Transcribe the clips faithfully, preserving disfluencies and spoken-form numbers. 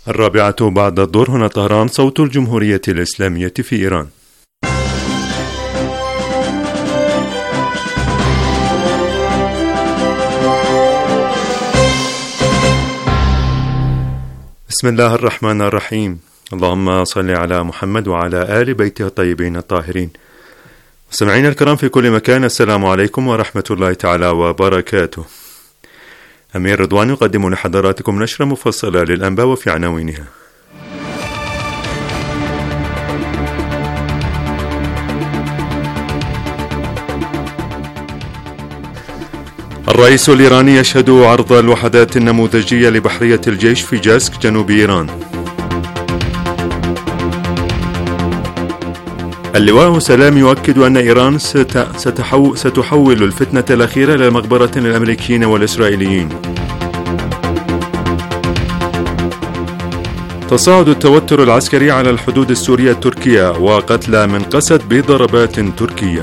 الرابعة بعد الظهر، هنا طهران، صوت الجمهورية الإسلامية في إيران. بسم الله الرحمن الرحيم. اللهم صل على محمد وعلى آل بيته الطيبين الطاهرين. مستمعينا الكرام في كل مكان، السلام عليكم ورحمة الله تعالى وبركاته. أمير رضوان يقدم لحضراتكم نشرة مفصلة للأنباء وفي عناوينها: الرئيس الإيراني يشهد عرض الوحدات النموذجية لبحرية الجيش في جاسك جنوب إيران. اللواء سلام يؤكد أن إيران ستحو ستحول الفتنة الأخيرة إلى مقبرة للأمريكيين والإسرائيليين. تصاعد التوتر العسكري على الحدود السورية التركية، وقتلى من قسد بضربات تركية.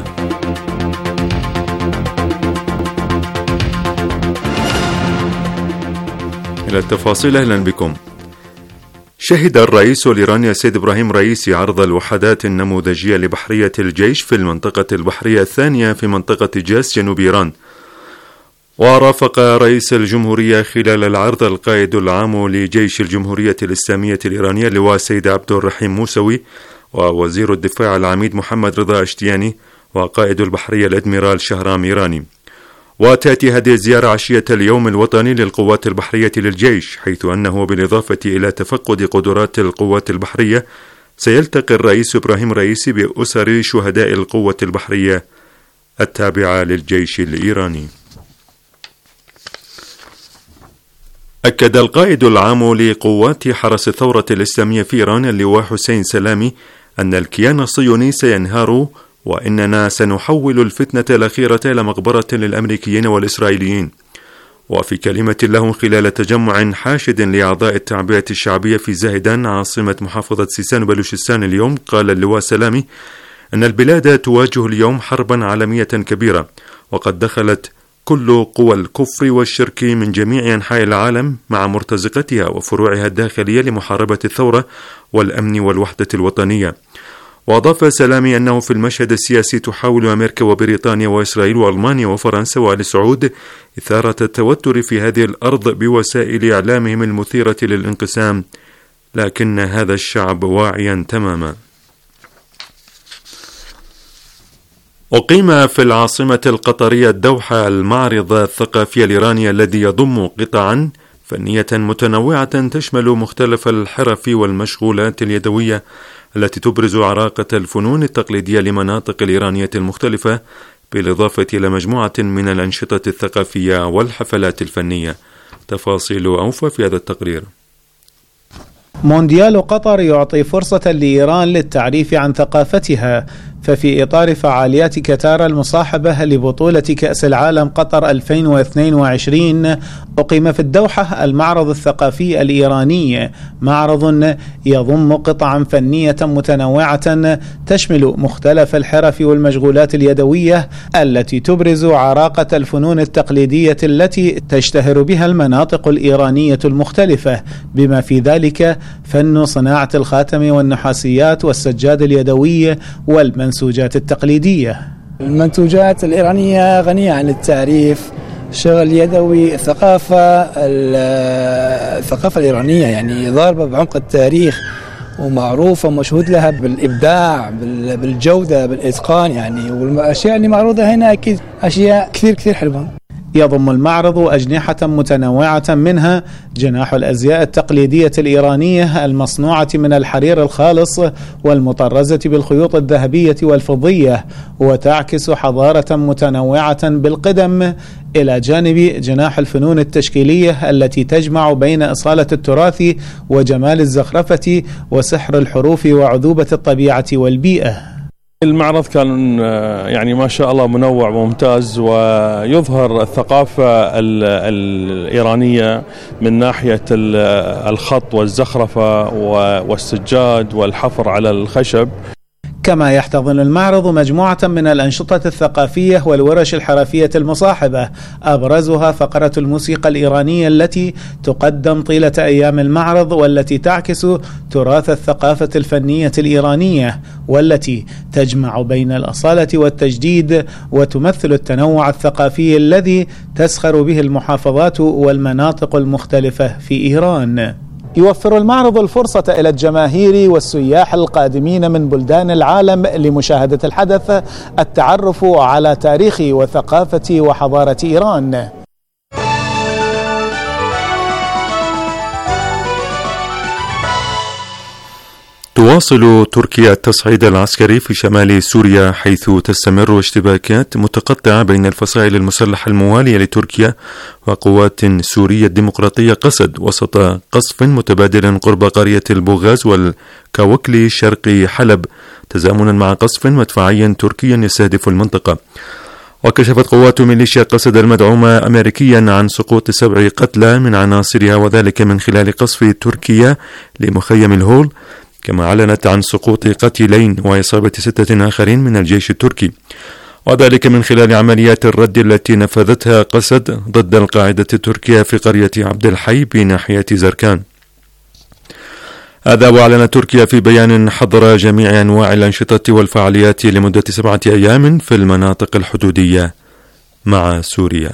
إلى التفاصيل، أهلا بكم. شهد الرئيس الإيراني السيد إبراهيم رئيسي عرض الوحدات النموذجية لبحرية الجيش في المنطقة البحرية الثانية في منطقة جاس جنوب إيران. ورافق رئيس الجمهورية خلال العرض القائد العام لجيش الجمهورية الإسلامية الإيرانية اللواء السيد عبد الرحيم موسوي، ووزير الدفاع العميد محمد رضا اشتياني، وقائد البحرية الأدميرال شهرام إيراني. وتأتي هذه الزيارة عشية اليوم الوطني للقوات البحرية للجيش، حيث أنه بالإضافة إلى تفقد قدرات القوات البحرية سيلتقي الرئيس إبراهيم رئيسي بأسر شهداء القوة البحرية التابعة للجيش الإيراني. أكد القائد العام لقوات حرس الثورة الإسلامية في إيران اللواء حسين سلامي أن الكيان الصهيوني سينهار، وإننا سنحول الفتنة الأخيرة إلى مقبرة للأمريكيين والإسرائيليين. وفي كلمة له خلال تجمع حاشد لأعضاء التعبئة الشعبية في زاهدان عاصمة محافظة سيستان بلوشستان اليوم، قال اللواء سلامي أن البلاد تواجه اليوم حربا عالمية كبيرة، وقد دخلت كل قوى الكفر والشرك من جميع أنحاء العالم مع مرتزقتها وفروعها الداخلية لمحاربة الثورة والأمن والوحدة الوطنية. وأضاف سلامي أنه في المشهد السياسي تحاول أمريكا وبريطانيا وإسرائيل وألمانيا وفرنسا وآل سعود إثارة التوتر في هذه الأرض بوسائل إعلامهم المثيرة للانقسام، لكن هذا الشعب واعيا تماما. أقيم في العاصمة القطرية الدوحة المعرض الثقافي الإيراني الذي يضم قطعا فنية متنوعة تشمل مختلف الحرف والمشغولات اليدوية التي تبرز عراقة الفنون التقليدية لمناطق الإيرانية المختلفة، بالإضافة إلى مجموعة من الأنشطة الثقافية والحفلات الفنية. تفاصيل أوفى في هذا التقرير. مونديال قطر يعطي فرصة لإيران للتعريف عن ثقافتها، ففي إطار فعاليات كتار المصاحبة لبطولة كأس العالم قطر ألفين واثنين وعشرين أقيم في الدوحة المعرض الثقافي الإيراني، معرض يضم قطعا فنية متنوعة تشمل مختلف الحرف والمشغولات اليدوية التي تبرز عراقة الفنون التقليدية التي تشتهر بها المناطق الإيرانية المختلفة، بما في ذلك فن صناعة الخاتم والنحاسيات والسجاد اليدوي والمنسوجات التقليدية. المنتوجات الإيرانية غنية عن التعريف، شغل يدوي، الثقافة الثقافة الإيرانية يعني ضاربة بعمق التاريخ ومعروفة ومشهود لها بالإبداع، بالجودة، بالإتقان يعني، والأشياء اللي معروضة هنا أكيد أشياء كثير كثير حلوة. يضم المعرض أجنحة متنوعة، منها جناح الأزياء التقليدية الإيرانية المصنوعة من الحرير الخالص والمطرزة بالخيوط الذهبية والفضية، وتعكس حضارة متنوعة بالقدم، إلى جانب جناح الفنون التشكيلية التي تجمع بين أصالة التراث وجمال الزخرفة وسحر الحروف وعذوبة الطبيعة والبيئة. المعرض كان يعني ما شاء الله منوع وممتاز، ويظهر الثقافة الإيرانية من ناحية الخط والزخرفة والسجاد والحفر على الخشب. كما يحتضن المعرض مجموعة من الأنشطة الثقافية والورش الحرفية المصاحبة، أبرزها فقرة الموسيقى الإيرانية التي تقدم طيلة أيام المعرض، والتي تعكس تراث الثقافة الفنية الإيرانية، والتي تجمع بين الأصالة والتجديد، وتمثل التنوع الثقافي الذي تسخر به المحافظات والمناطق المختلفة في إيران. يوفر المعرض الفرصة إلى الجماهير والسياح القادمين من بلدان العالم لمشاهدة الحدث التعرف على تاريخ وثقافة وحضارة إيران. تواصل تركيا التصعيد العسكري في شمال سوريا، حيث تستمر اشتباكات متقطعة بين الفصائل المسلحة الموالية لتركيا وقوات سورية الديمقراطية قسد، وسط قصف متبادل قرب قرية البوغاز والكاوكلي شرق حلب، تزامنا مع قصف مدفعي تركي يستهدف المنطقة. وكشفت قوات ميليشيا قسد المدعومة أمريكيا عن سقوط سبع قتلى من عناصرها، وذلك من خلال قصف تركيا لمخيم الهول، كما أعلنت عن سقوط قتيلين وإصابة ستة آخرين من الجيش التركي، وذلك من خلال عمليات الرد التي نفذتها قسد ضد القاعدة التركية في قرية عبد الحي بناحية زركان. هذا وأعلنت تركيا في بيان حظر جميع أنواع الأنشطة والفعاليات لمدة سبعة أيام في المناطق الحدودية مع سوريا.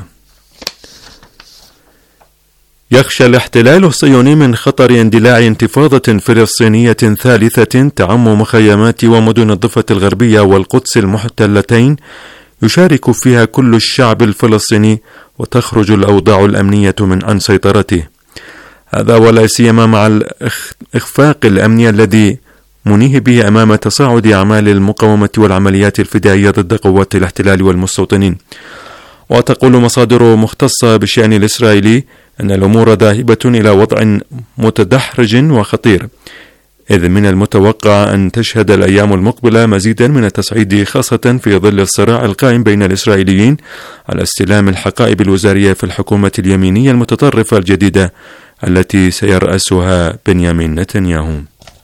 يخشى الاحتلال الصهيوني من خطر اندلاع انتفاضة فلسطينية ثالثة تعم مخيمات ومدن الضفة الغربية والقدس المحتلتين، يشارك فيها كل الشعب الفلسطيني وتخرج الأوضاع الأمنية من عن سيطرته. هذا ولا سيما مع الإخفاق الأمني الذي منيه به أمام تصاعد أعمال المقاومة والعمليات الفدائية ضد قوات الاحتلال والمستوطنين. وتقول مصادر مختصة بالشأن الإسرائيلي أن الأمور ذاهبة إلى وضع متدحرج وخطير، إذ من المتوقع أن تشهد الأيام المقبلة مزيدا من التصعيد، خاصة في ظل الصراع القائم بين الإسرائيليين على استلام الحقائب الوزارية في الحكومة اليمينية المتطرفة الجديدة التي سيرأسها بنيامين نتنياهو.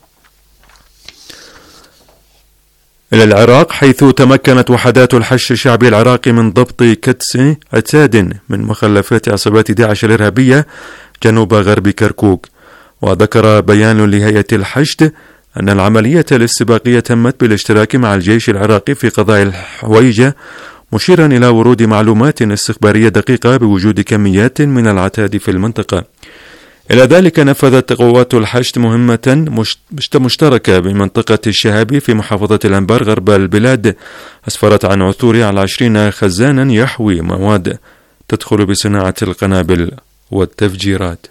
إلى العراق، حيث تمكنت وحدات الحشد الشعبي العراقي من ضبط كدس عتاد من مخلفات عصابات داعش الإرهابية جنوب غرب كركوك. وذكر بيان لهيئة الحشد أن العملية الاستباقية تمت بالاشتراك مع الجيش العراقي في قضاء الحويجة، مشيرا إلى ورود معلومات استخبارية دقيقة بوجود كميات من العتاد في المنطقة. إلى ذلك نفذت قوات الحشد مهمة مشتركة بمنطقة الشهابي في محافظة الأنبار غرب البلاد، أسفرت عن عثور على عشرين خزانا يحوي مواد تدخل بصناعة القنابل والتفجيرات.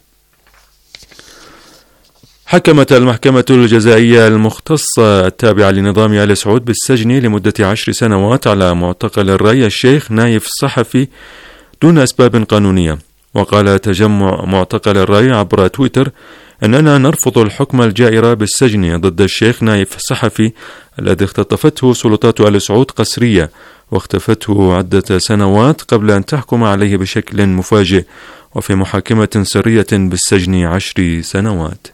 حكمت المحكمة الجزائية المختصة التابعة لنظام آل سعود بالسجن لمدة عشر سنوات على معتقل الري الشيخ نايف الصحفي دون أسباب قانونية. وقال تجمع معتقل الري عبر تويتر أننا نرفض الحكم الجائر بالسجن ضد الشيخ نايف الصحفي الذي اختطفته سلطات آل سعود قسرية واختفته عدة سنوات قبل أن تحكم عليه بشكل مفاجئ وفي محاكمة سرية بالسجن عشر سنوات.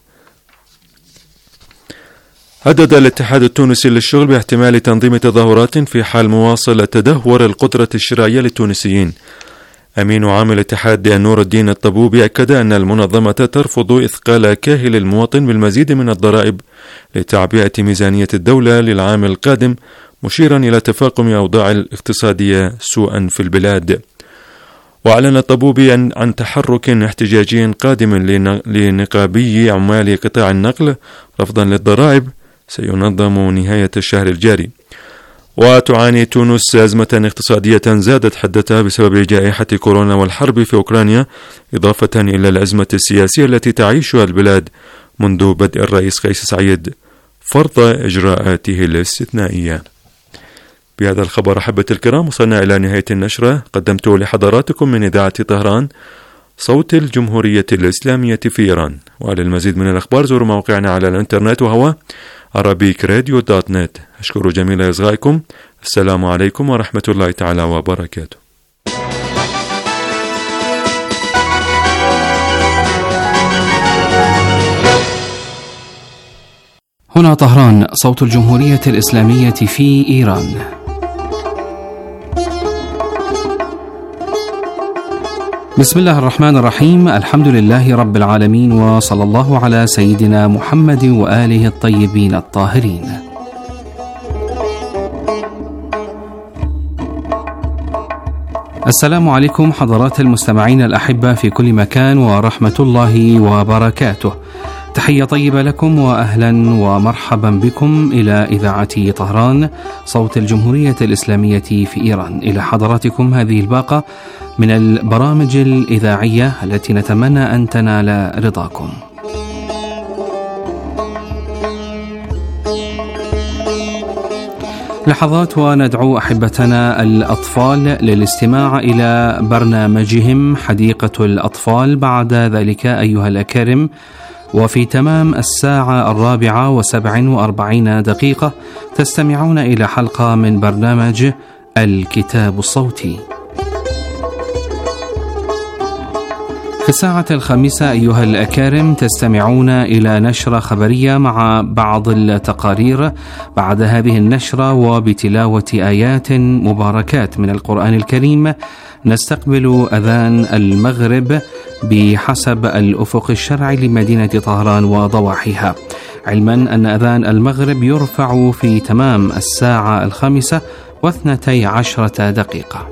هدد الاتحاد التونسي للشغل باحتمال تنظيم تظاهرات في حال مواصل تدهور القدرة الشرائية للتونسيين. أمين عام الاتحاد نور الدين الطبوبي أكد أن المنظمة ترفض إثقال كاهل المواطن بالمزيد من الضرائب لتعبئة ميزانية الدولة للعام القادم، مشيرا إلى تفاقم أوضاع الاقتصادية سوءا في البلاد. وأعلن الطبوبي عن تحرك احتجاجي قادم لنقابي عمال قطاع النقل رفضا للضرائب سينظم نهاية الشهر الجاري. وتعاني تونس أزمة اقتصادية زادت حدتها بسبب جائحة كورونا والحرب في أوكرانيا، إضافة إلى الأزمة السياسية التي تعيشها البلاد منذ بدء الرئيس قيس سعيد فرض إجراءاته الاستثنائية. بهذا الخبر أحبة الكرام وصلنا إلى نهاية النشرة قدمت لحضراتكم من إذاعة طهران صوت الجمهورية الإسلامية في إيران. وعلى المزيد من الأخبار زوروا موقعنا على الإنترنت وهو عربيك راديو دوت نت. أشكر جميل إصغائكم. السلام عليكم ورحمة الله تعالى وبركاته. هنا طهران، صوت الجمهورية الإسلامية في إيران. بسم الله الرحمن الرحيم، الحمد لله رب العالمين، وصلى الله على سيدنا محمد وآله الطيبين الطاهرين. السلام عليكم حضرات المستمعين الأحبة في كل مكان، ورحمة الله وبركاته. تحية طيبة لكم وأهلا ومرحبا بكم إلى إذاعة طهران، صوت الجمهورية الإسلامية في إيران. إلى حضراتكم هذه الباقة من البرامج الإذاعية التي نتمنى أن تنال رضاكم. لحظات وندعو أحبتنا الأطفال للاستماع إلى برنامجهم حديقة الأطفال. بعد ذلك أيها الأكارم، وفي تمام الساعة الرابعة وسبع وأربعين دقيقة تستمعون إلى حلقة من برنامج الكتاب الصوتي. في الساعة الخامسة أيها الأكارم تستمعون إلى نشرة خبرية مع بعض التقارير. بعد هذه النشرة وبتلاوة آيات مباركات من القرآن الكريم نستقبل أذان المغرب بحسب الأفق الشرعي لمدينة طهران وضواحيها، علما أن أذان المغرب يرفع في تمام الساعة الخامسة واثنتي عشرة دقيقة.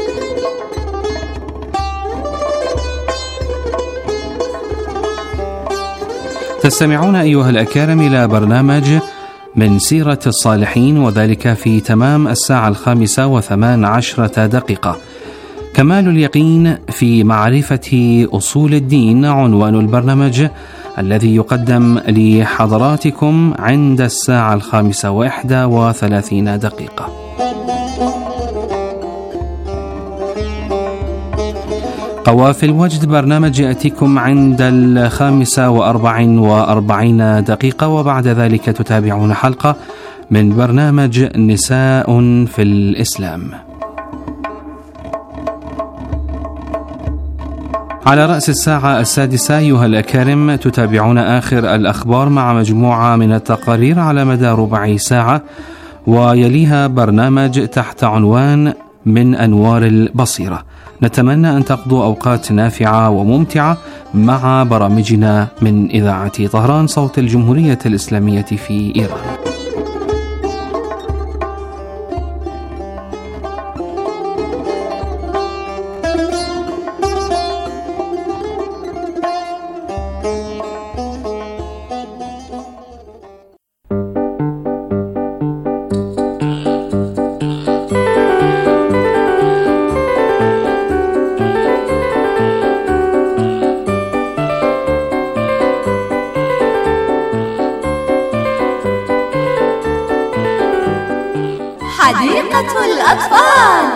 تستمعون أيها الأكارم إلى برنامج من سيرة الصالحين، وذلك في تمام الساعة الخامسة وثمان عشرة دقيقة. كمال اليقين في معرفة أصول الدين عنوان البرنامج الذي يقدم لحضراتكم عند الساعة الخامسة وإحدى وثلاثين دقيقة. قوافل الوجد برنامج يأتيكم عند الخامسة وأربع وأربعين دقيقة، وبعد ذلك تتابعون حلقة من برنامج نساء في الإسلام. على رأس الساعة السادسة أيها الأكارم تتابعون آخر الأخبار مع مجموعة من التقارير على مدى ربع ساعة، ويليها برنامج تحت عنوان من أنوار البصيرة. نتمنى أن تقضوا أوقات نافعة وممتعة مع برامجنا من إذاعة طهران، صوت الجمهورية الإسلامية في إيران. حديقة الأطفال.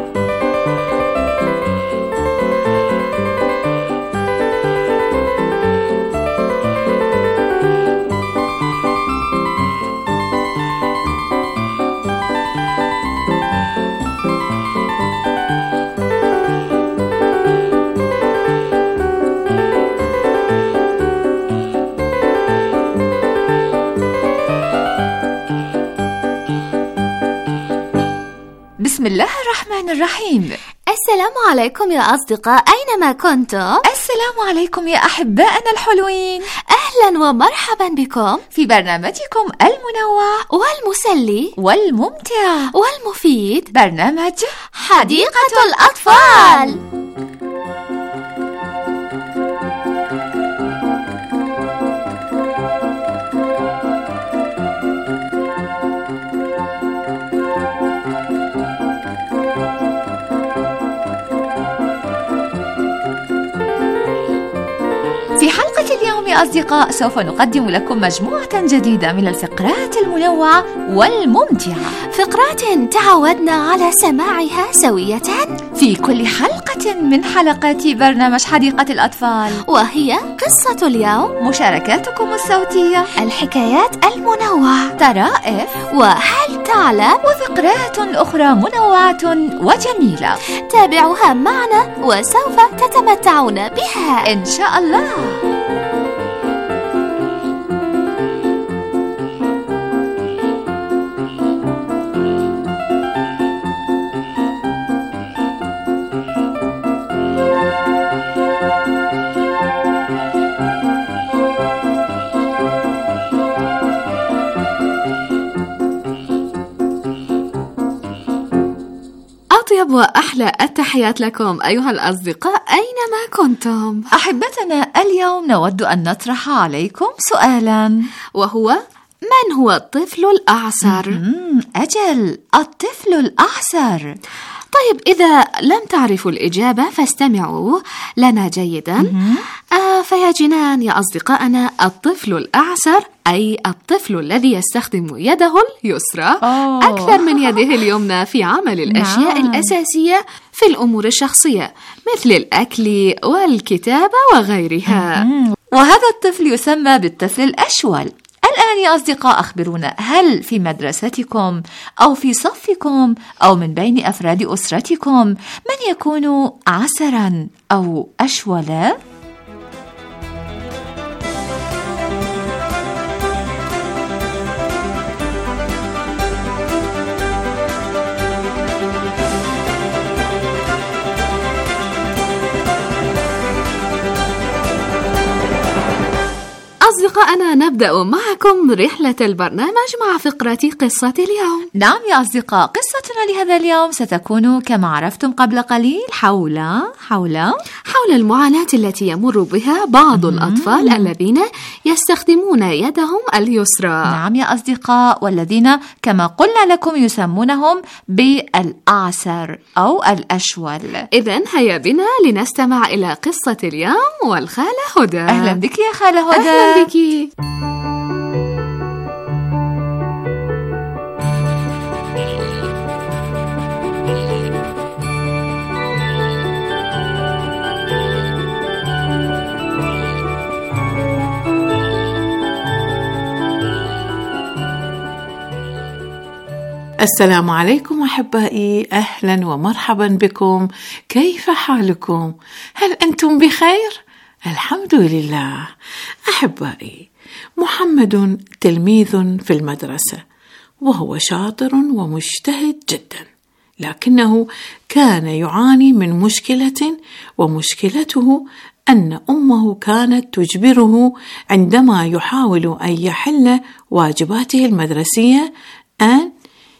بسم الله الرحمن الرحيم. السلام عليكم يا أصدقاء، أينما كنتم. السلام عليكم يا أحبائنا الحلوين، أهلا ومرحبا بكم في برنامجكم المنوع والمسلي والممتع والمفيد، برنامج حديقة الأطفال. في حلقة اليوم يا أصدقاء سوف نقدم لكم مجموعة جديدة من الفقرات المنوعة والممتعة، فقرات تعودنا على سماعها سوية في كل حلقة من حلقات برنامج حديقة الأطفال، وهي قصة اليوم، مشاركاتكم الصوتية، الحكايات المنوعة، طرائف، وهل تعلم، وفقرات أخرى منوعة وجميلة. تابعوها معنا وسوف تتمتعون بها إن شاء الله. أطيب وأحلى التحيات لكم أيها الأصدقاء أينما كنتم. أحبتنا، اليوم نود أن نطرح عليكم سؤالا، وهو: من هو الطفل الأعسر؟ أجل، الطفل الأعسر. طيب، إذا لم تعرفوا الإجابة فاستمعوا لنا جيدا. آه فيا جنان يا أصدقائنا، الطفل الأعسر أي الطفل الذي يستخدم يده اليسرى أوه. أكثر من يده اليمنى في عمل الأشياء نعم. الأساسية في الأمور الشخصية مثل الأكل والكتابة وغيرها. وهذا الطفل يسمى بالطفل الأشول. الآن يا أصدقاء، أخبرونا، هل في مدرستكم أو في صفكم أو من بين أفراد أسرتكم من يكون عسرا أو أشولا؟ أصدقائنا، نبدأ معكم رحلة البرنامج مع فقرة قصة اليوم. نعم يا أصدقاء، قصتنا لهذا اليوم ستكون كما عرفتم قبل قليل حول حول حول المعاناة التي يمر بها بعض الأطفال الذين يستخدمون يدهم اليسرى. نعم يا أصدقاء، والذين كما قلنا لكم يسمونهم بالأعسر أو الأشول. إذن هيا بنا لنستمع إلى قصة اليوم والخالة هدى. أهلا بك يا خالة هدى. أهلا بك. السلام عليكم أحبائي، أهلا ومرحبا بكم. كيف حالكم؟ هل أنتم بخير؟ الحمد لله. أحبائي، محمد تلميذ في المدرسة، وهو شاطر ومجتهد جدا، لكنه كان يعاني من مشكلة، ومشكلته أن أمه كانت تجبره عندما يحاول أن يحل واجباته المدرسية أن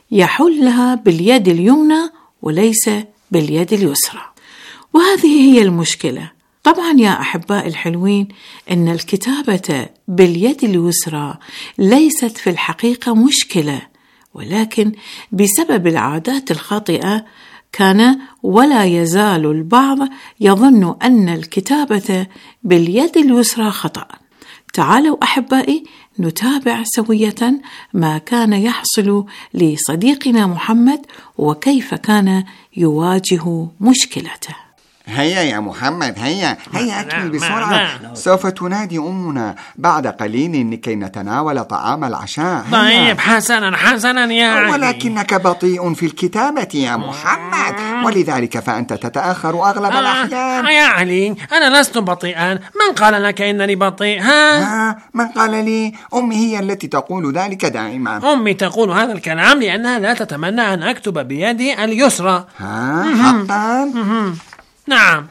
يحلها باليد اليمنى وليس باليد اليسرى. وهذه هي المشكلة. طبعا يا أحباء الحلوين، إن الكتابة باليد اليسرى ليست في الحقيقة مشكلة، ولكن بسبب العادات الخاطئة كان ولا يزال البعض يظن أن الكتابة باليد اليسرى خطأ. تعالوا أحبائي نتابع سوية ما كان يحصل لصديقنا محمد وكيف كان يواجه مشكلته. هيا يا محمد، هيا هيا أكمل بسرعة، سوف تنادي أمنا بعد قليل لكي نتناول طعام العشاء. طيب حسنا حسنا يا علي، ولكنك بطيء في الكتابة يا محمد، ولذلك فأنت تتأخر أغلب الأحيان. يا علي، أنا لست بطيئا. من قال لك إنني بطيء؟ ها؟ ها من قال لي؟ أمي هي التي تقول ذلك دائما. أمي تقول هذا الكلام لأنها لا تتمنى أن أكتب بيدي اليسرى. ها حقا؟ نعم.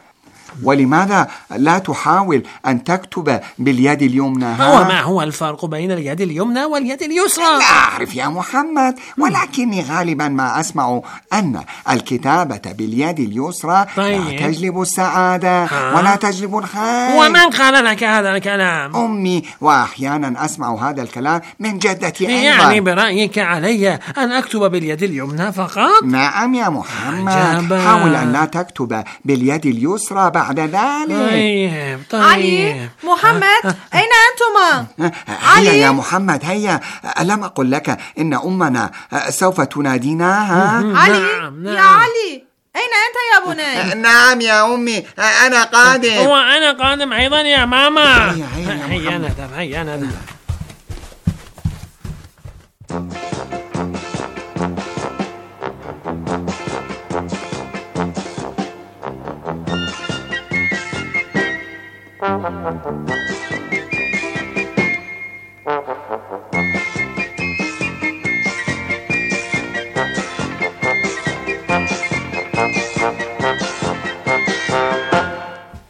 ولماذا لا تحاول أن تكتب باليد اليمنى؟ وما هو الفرق بين اليد اليمنى واليد اليسرى؟ لا أعرف يا محمد، ولكني غالبا ما أسمع أن الكتابة باليد اليسرى طيب. لا تجلب السعادة ها؟ ولا تجلب الخير. ومن قال لك هذا الكلام؟ أمي، وأحيانا أسمع هذا الكلام من جدتي أيضا. يعني برأيك علي أن أكتب باليد اليمنى فقط؟ نعم يا محمد. عجبا. حاول أن لا تكتب باليد اليسرى بعد ذلك. طيب طيب. علي، محمد، أين أنتما؟ هيا يا محمد، هيا. ألم أقل لك إن أمنا سوف تنادينا؟ علي، نعم نعم. يا علي، أين أنت يا بني؟ نعم يا أمي، أنا قادم. وأنا قادم أيضا يا ماما. هيا هيا هيا نذهب، هيا نذهب.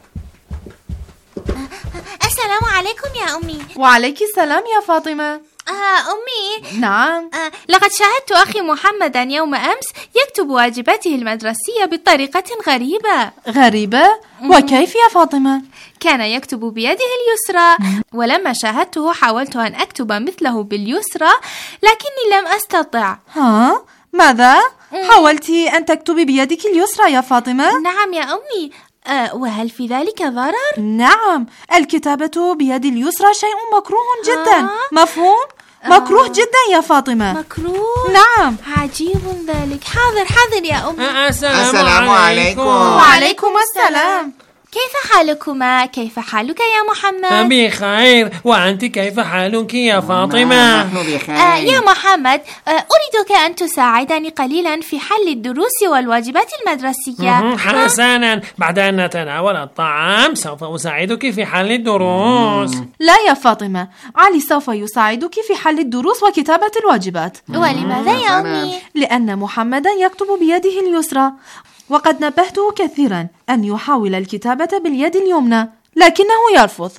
السلام عليكم يا أمي. وعليك السلام يا فاطمة. آه أمي. نعم. آه لقد شاهدت أخي محمدا يوم أمس يكتب واجباته المدرسية بطريقة غريبة. غريبة؟ وكيف يا فاطمة؟ كان يكتب بيده اليسرى، ولما شاهدته حاولت أن أكتب مثله باليسرى لكني لم أستطع. ها؟ ماذا؟ حاولت أن تكتبي بيدك اليسرى يا فاطمة؟ نعم يا أمي. أه وهل في ذلك ضرر؟ نعم، الكتابة بيد اليسرى شيء مكروه جدا. آه؟ مفهوم؟ آه. مكروه جدا يا فاطمة. مكروه؟ نعم. عجيب ذلك. حاضر حاضر يا أمي. آه السلام, السلام عليكم. وعليكم السلام. كيف حالكما؟ كيف حالك يا محمد؟ بخير. وأنت كيف حالك يا فاطمة؟ نحن بخير. آه يا محمد، آه أريدك أن تساعدني قليلا في حل الدروس والواجبات المدرسية. حسنا، بعد أن نتناول الطعام سوف أساعدك في حل الدروس. لا يا فاطمة، علي سوف يساعدك في حل الدروس وكتابة الواجبات. ولماذا يا أمي؟ لأن محمدا يكتب بيده اليسرى، وقد نبهته كثيرا أن يحاول الكتابة باليد اليمنى لكنه يرفض.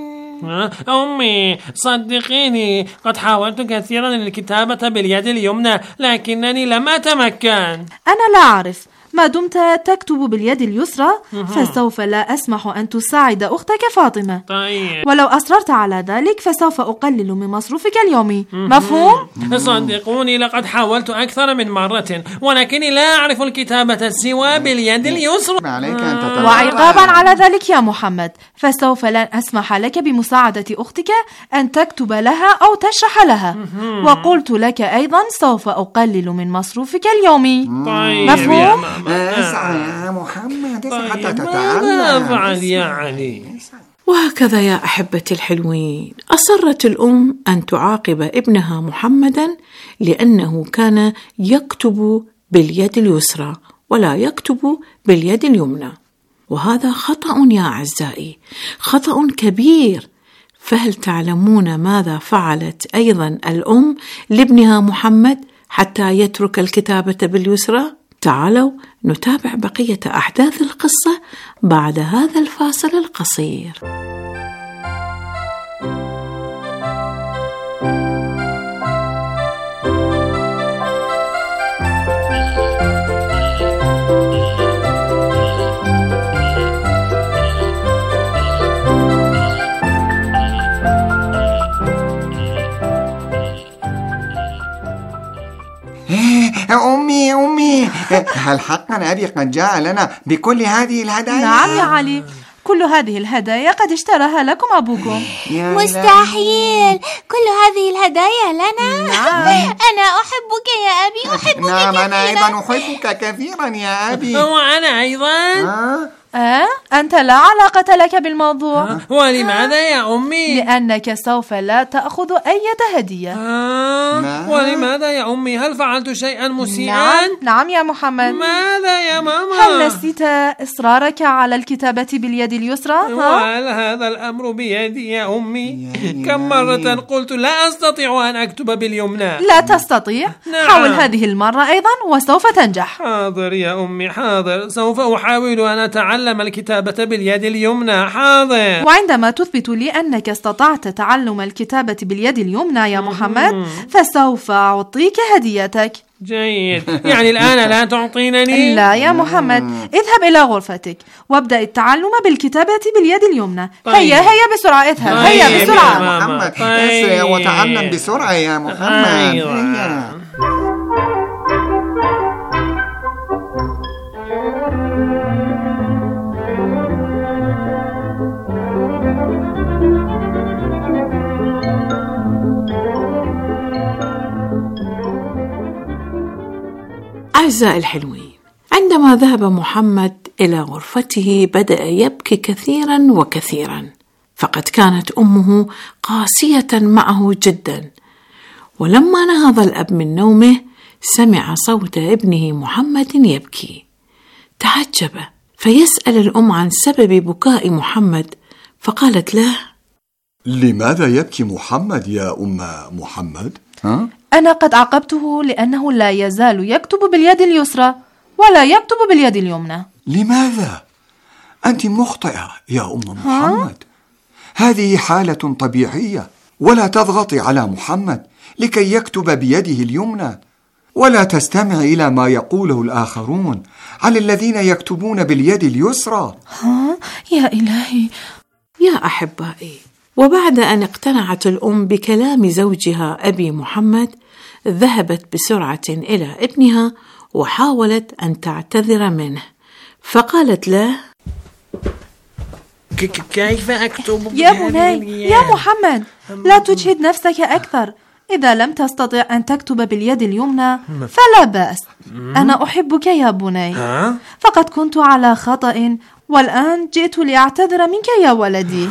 أمي صدقيني، قد حاولت كثيرا الكتابة باليد اليمنى لكنني لم أتمكن. أنا لا أعرف، ما دمت تكتب باليد اليسرى فسوف لا أسمح أن تساعد أختك فاطمة. طيب. ولو أصررت على ذلك فسوف أقلل من مصروفك اليومي. مفهوم؟ صدقوني لقد حاولت أكثر من مرة ولكني لا أعرف الكتابة سوى باليد اليسرى. وعقابا على ذلك يا محمد فسوف لن أسمح لك بمساعدة أختك أن تكتب لها أو تشرح لها. وقلت لك أيضا سوف أقلل من مصروفك اليومي. طيب. مفهوم؟ اسعى يا محمد حتى تتعلم يا علي. وهكذا يا أحبتي الحلوين، أصرت الأم أن تعاقب ابنها محمدا لأنه كان يكتب باليد اليسرى ولا يكتب باليد اليمنى، وهذا خطأ يا أعزائي، خطأ كبير. فهل تعلمون ماذا فعلت أيضا الأم لابنها محمد حتى يترك الكتابة باليسرى؟ تعالوا نتابع بقية أحداث القصة بعد هذا الفاصل القصير. أمي أمي، هل حقا أبي قد جاء لنا بكل هذه الهدايا؟ نعم يا علي، كل هذه الهدايا قد اشتراها لكم أبوكم. مستحيل، كل هذه الهدايا لنا؟ نعم. أنا أحبك يا أبي، أحبك نعم كثيرا. أنا أيضا أحبك كثيرا يا أبي. وأنا أيضا. آه؟ أه؟ أنت لا علاقة لك بالموضوع. أه؟ ولماذا يا أمي؟ لأنك سوف لا تأخذ أي هدية. أه؟ ولماذا يا أمي؟ هل فعلت شيئا مسيئا؟ نعم, نعم يا محمد. ماذا يا ماما؟ هل نسيت إصرارك على الكتابة باليد اليسرى؟ وهل هذا الأمر بيدي يا أمي؟ كم مرة قلت لا أستطيع أن أكتب باليمنى. لا تستطيع؟ نعم. حاول هذه المرة أيضا وسوف تنجح. حاضر يا أمي، حاضر، سوف أحاول أن أتعلم الكتابة باليد اليمنى. حاضر. وعندما تثبت لي أنك استطعت تعلم الكتابة باليد اليمنى يا محمد فسوف أعطيك هديتك. جيد، يعني الآن لا تعطينني؟ لا يا محمد، اذهب إلى غرفتك وابدأ التعلم بالكتابة باليد اليمنى. طيب. هيا هيا بسرعة، اذهب. طيب. هيا بسرعة يا محمد. طيب. اسرع وتعلم بسرعة يا محمد. أيوة. هيا. أعزائي الحلوين، عندما ذهب محمد إلى غرفته بدأ يبكي كثيرا وكثيرا، فقد كانت أمه قاسية معه جدا. ولما نهض الأب من نومه سمع صوت ابنه محمد يبكي، تعجب فيسأل الأم عن سبب بكاء محمد، فقالت له: لماذا يبكي محمد يا أم محمد؟ ها؟ أنا قد عاقبته لأنه لا يزال يكتب باليد اليسرى ولا يكتب باليد اليمنى. لماذا؟ أنت مخطئة يا أم محمد. هذه حالة طبيعية ولا تضغطي على محمد لكي يكتب بيده اليمنى، ولا تستمع إلى ما يقوله الآخرون عن الذين يكتبون باليد اليسرى. ها يا إلهي. يا أحبائي، وبعد أن اقتنعت الأم بكلام زوجها أبي محمد، ذهبت بسرعة إلى ابنها وحاولت أن تعتذر منه، فقالت له: كيف أكتب يا بني يا محمد، لا تجهد نفسك أكثر. إذا لم تستطع أن تكتب باليد اليمنى فلا بأس، أنا أحبك يا بني، فقد كنت على خطأ والآن جئت لأعتذر منك يا ولدي.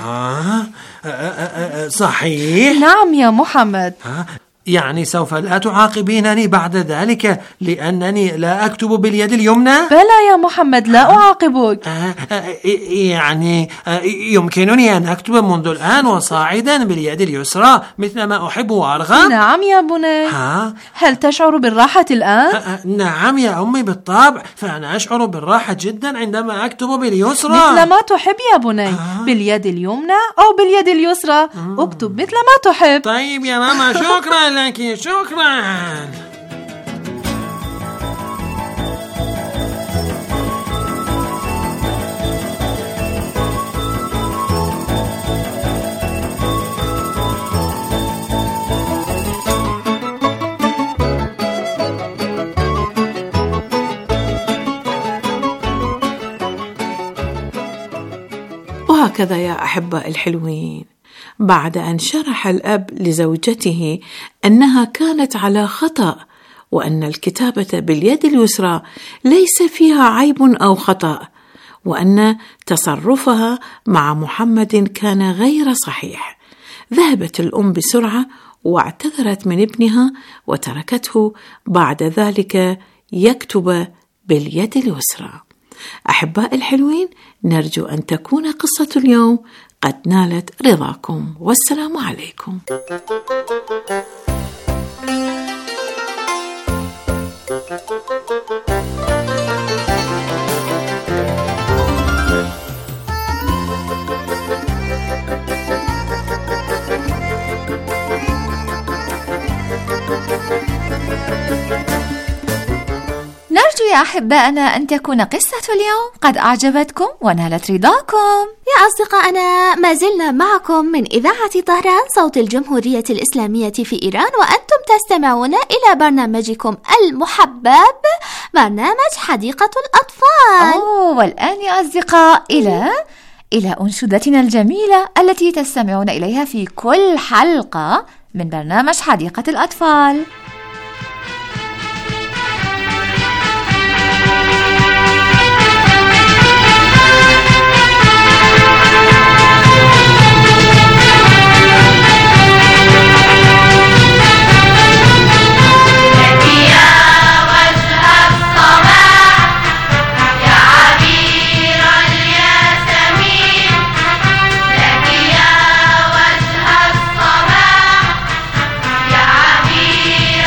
صحيح؟ نعم يا محمد. يعني سوف لا تعاقبينني بعد ذلك لأنني لا أكتب باليد اليمنى؟ بلى يا محمد، لا أعاقبك. يعني يمكنني أن أكتب منذ الآن وصاعدا باليد اليسرى مثل ما أحب وأرغب؟ نعم يا بني. ها؟ هل تشعر بالراحة الآن؟ نعم يا أمي بالطبع، فأنا أشعر بالراحة جدا عندما أكتب باليسرى مثل ما تحب يا بني. باليد اليمنى أو باليد اليسرى، اكتب مثل ما تحب. طيب يا ماما، شكرا لك، شكرا. وهكذا يا أحباء الحلوين، بعد أن شرح الأب لزوجته أنها كانت على خطأ وأن الكتابة باليد اليسرى ليس فيها عيب أو خطأ، وأن تصرفها مع محمد كان غير صحيح، ذهبت الأم بسرعة واعتذرت من ابنها وتركته بعد ذلك يكتب باليد اليسرى. أحباء الحلوين، نرجو أن تكون قصة اليوم قد نالت رضاكم، والسلام عليكم. نرجو يا أحبائنا أن تكون قصة اليوم قد أعجبتكم ونالت رضاكم. يا أصدقائنا، ما زلنا معكم من إذاعة طهران صوت الجمهورية الإسلامية في إيران، وأنتم تستمعون إلى برنامجكم المحبب، برنامج حديقة الأطفال. أوه، والآن يا أصدقاء إلى إلى أنشودتنا الجميلة التي تستمعون إليها في كل حلقة من برنامج حديقة الأطفال. يا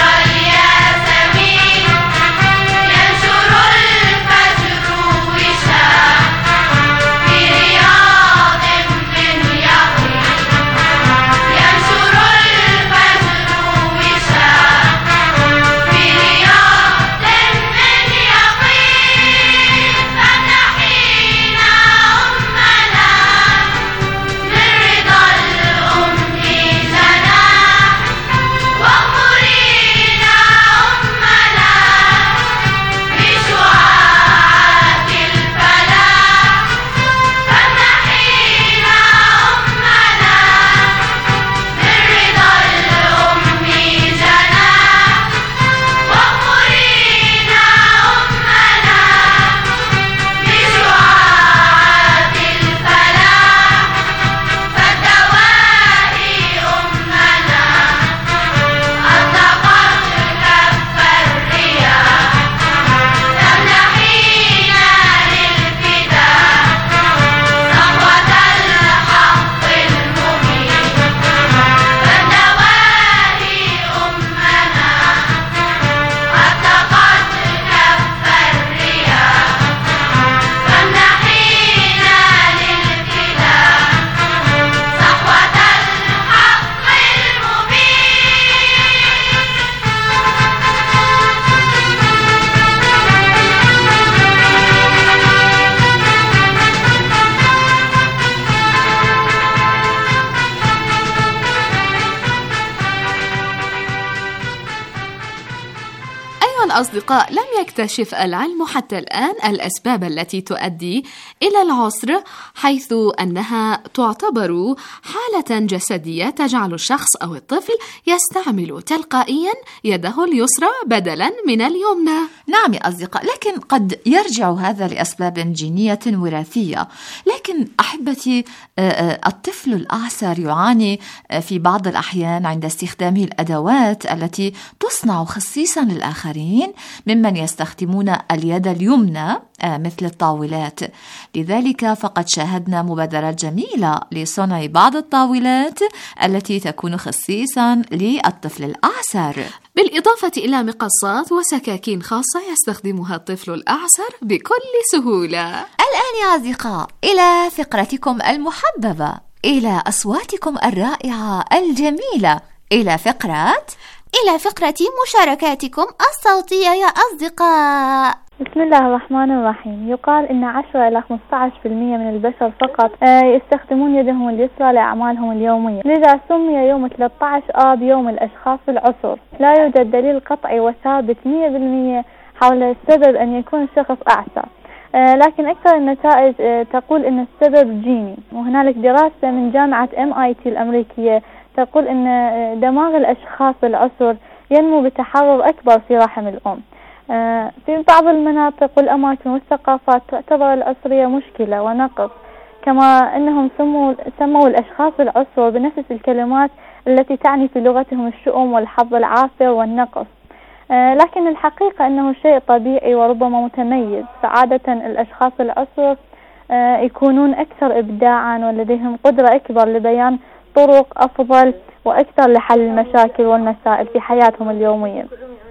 أيها الأصدقاء، لم يكتشف العلم حتى الآن الأسباب التي تؤدي إلى العسر، حيث أنها تعتبر حالة جسدية تجعل الشخص أو الطفل يستعمل تلقائيا يده اليسرى بدلا من اليمنى. نعم يا أصدقاء، لكن قد يرجع هذا لأسباب جينية وراثية. لكن أحبتي، الطفل الأعسر يعاني في بعض الأحيان عند استخدامه الأدوات التي تصنع خصيصا للآخرين ممن يستخدمون اليد اليمنى مثل الطاولات. لذلك فقد شاهدنا مبادرات جميلة لصنع بعض الطاولات التي تكون خصيصا للطفل الأعسر، بالإضافة إلى مقصات وسكاكين خاصة يستخدمها الطفل الأعسر بكل سهولة. الآن يا أصدقاء إلى فقرتكم المحببة، إلى أصواتكم الرائعة الجميلة، إلى فقرة إلى فقرة مشاركاتكم الصوتية يا أصدقاء. بسم الله الرحمن الرحيم. يقال إن عشرة إلى خمسة عشر بالمئة من البشر فقط يستخدمون يدهم اليسرى لأعمالهم اليومية، لذا سمي يوم ثلاثة عشر آب يوم الأشخاص العسر. لا يوجد دليل قطعي وثابت مئة بالمئة حول السبب أن يكون الشخص أعسر، لكن أكثر النتائج تقول أن السبب جيني. وهنالك دراسة من جامعة إم آي تي الأمريكية تقول أن دماغ الأشخاص العسر ينمو بتحرر أكبر في رحم الأم. في بعض المناطق والأماكن والثقافات تعتبر العسرية مشكلة ونقص، كما أنهم سموا, سموا الأشخاص العسر بنفس الكلمات التي تعني في لغتهم الشؤم والحظ العاثر والنقص. لكن الحقيقة أنه شيء طبيعي وربما متميز. فعادة الأشخاص العسر يكونون أكثر إبداعا ولديهم قدرة أكبر لبيان طرق أفضل وأكثر لحل المشاكل والمسائل في حياتهم اليومية.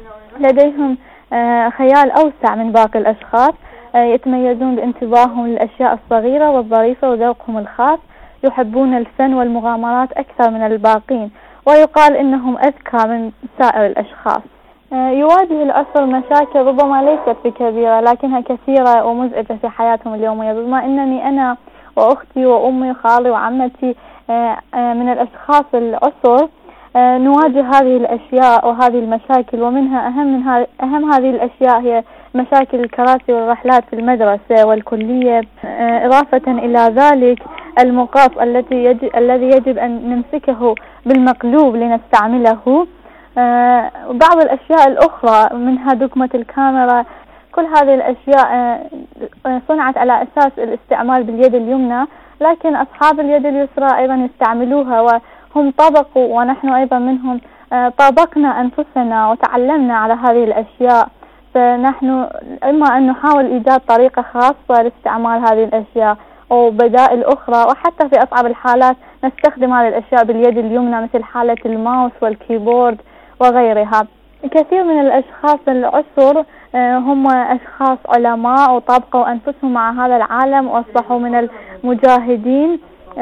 لديهم خيال أوسع من باقي الأشخاص، يتميزون بانتباههم للأشياء الصغيرة والظريفة وذوقهم الخاص، يحبون الفن والمغامرات أكثر من الباقين، ويقال إنهم أذكى من سائر الأشخاص. يواجه العسر مشاكل ربما ليست بكبيرة لكنها كثيرة ومزعجة في حياتهم اليومية، بما أنني أنا وأختي وأمي وخالي وعمتي من الأشخاص العسر نواجه هذه الأشياء وهذه المشاكل، ومنها أهم من ها أهم هذه الأشياء هي مشاكل الكراسي والرحلات في المدرسة والكلية. إضافة إلى ذلك المقاط التي يجب الذي يجب أن نمسكه بالمقلوب لنستعمله، وبعض الأشياء الأخرى منها دكمة الكاميرا. كل هذه الأشياء صنعت على أساس الاستعمال باليد اليمنى، لكن أصحاب اليد اليسرى أيضا يستعملوها، وهم طبقوا ونحن أيضا منهم طابقنا أنفسنا وتعلمنا على هذه الأشياء. فنحن إما أن نحاول إيجاد طريقة خاصة لاستعمال هذه الأشياء أو بدائل أخرى، وحتى في أصعب الحالات نستخدم هذه الأشياء باليد اليمنى مثل حالة الماوس والكيبورد وغيرها. كثير من الأشخاص العسر هم أشخاص علماء وطابقوا أنفسهم مع هذا العالم وأصبحوا من المجاهدين،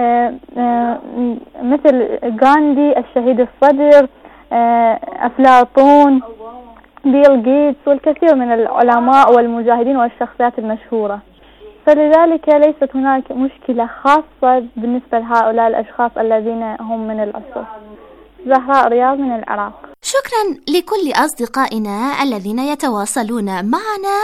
مثل غاندي الشهيد الصدر، أفلاطون، بيل جيتس، والكثير من العلماء والمجاهدين والشخصيات المشهورة. فلذلك ليست هناك مشكلة خاصة بالنسبة لهؤلاء الأشخاص الذين هم من العسر. زهراء رياض من العراق. شكرا لكل أصدقائنا الذين يتواصلون معنا.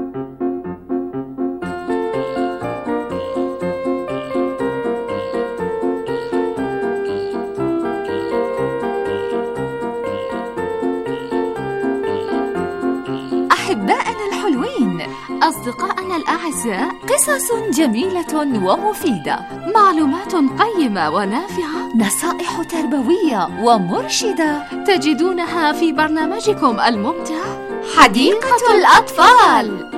أحبائنا الحلوين، أصدقائنا الأعزاء، قصص جميلة ومفيدة، معلومات قيمة ونافعة، نصائح تربوية ومرشدة تجدونها في برنامجكم الممتع حديقة الأطفال.